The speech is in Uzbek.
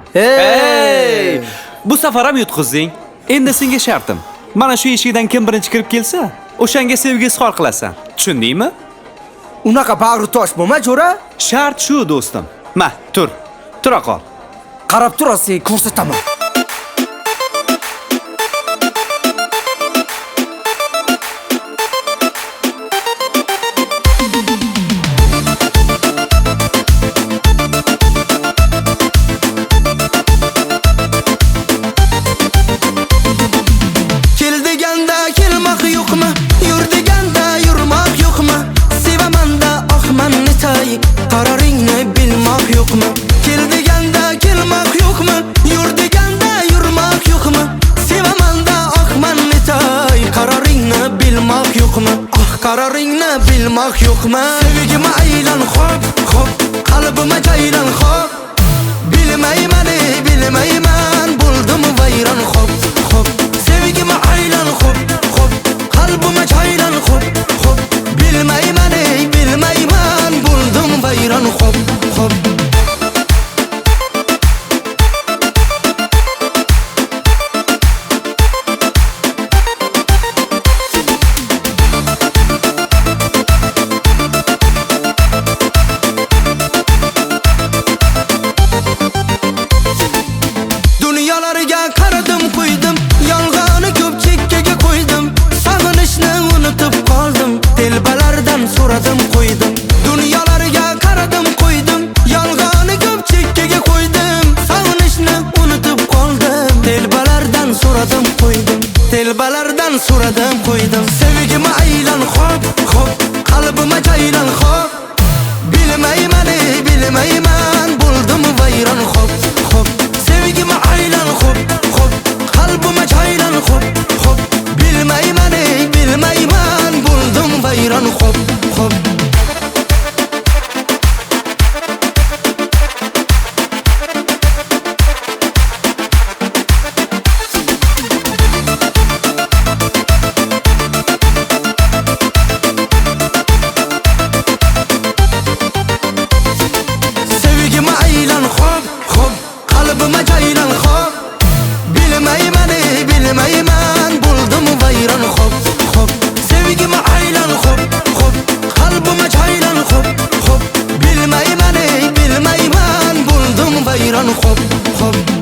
Hey! Bu safar ham yutqizding. Endi senga shartim. Mana shu eshikdan kim birinchi kirib kelsa, o'shanga sevgi izhor qilasan. Tushundingmi? Unaqa bag'ri tosh bo'lma, jo'ra. Shart shu, do'stim. Ma, tur. Tura qol. Qarab turasiz, ko'rsataman. Qararingni bilmoq yo'qmi? Kel deganda kelmoq yo'qmi? Yur deganda yurmoq yo'qmi? Sevamanda oqman netay. Qararingni bilmoq yo'qmi? Ah, qararingni bilmoq yo'qmi? Sevgima aylan xo'p, xo'p, qalbima jaylan xo'p. Bilmayman, bo'ldim vayron xo'p, xo'p. Sevgima aylan xo'p, xo'p, qalbima jaylan xo'p, xo'p. Bilmayman, bo'ldim vayron xo'p, xo'p. Dunyolarga qaradim, qo'ydim, yolg'onni ko'p chekkaga qo'ydim. Sog'inishni unutib qoldim, telbalardan so'radim, qo'ydim. Dunyolarga qaradim, qo'ydim, yolg'onni ko'p chekkaga qo'ydim. Sog'inishni unutib qoldim, telbalardan so'radim, qo'ydim. Telbalardan so'radim, qo'ydim. Sevgima aylan xo'p, xo'p, qalbima jaylan xo'p. Bilmayman, bo'ldim vayron xo'p, xo'p. Sevgima aylan xo'p, xo'p, qalbima jaylan xo'p, xo'p. Bilmayman, bo'ldim vayron xo'p, xo'p. Sevgima aylan xo'p, xo'p, qalbima jaylan xo'p. Bilmayman, bo'ldim vayron xo'p, xo'p. Sevgima aylan xo'p, xo'p, qalbima jaylan xo'p, xo'p. Bilmayman, bo'ldim vayron xo'p, xo'p.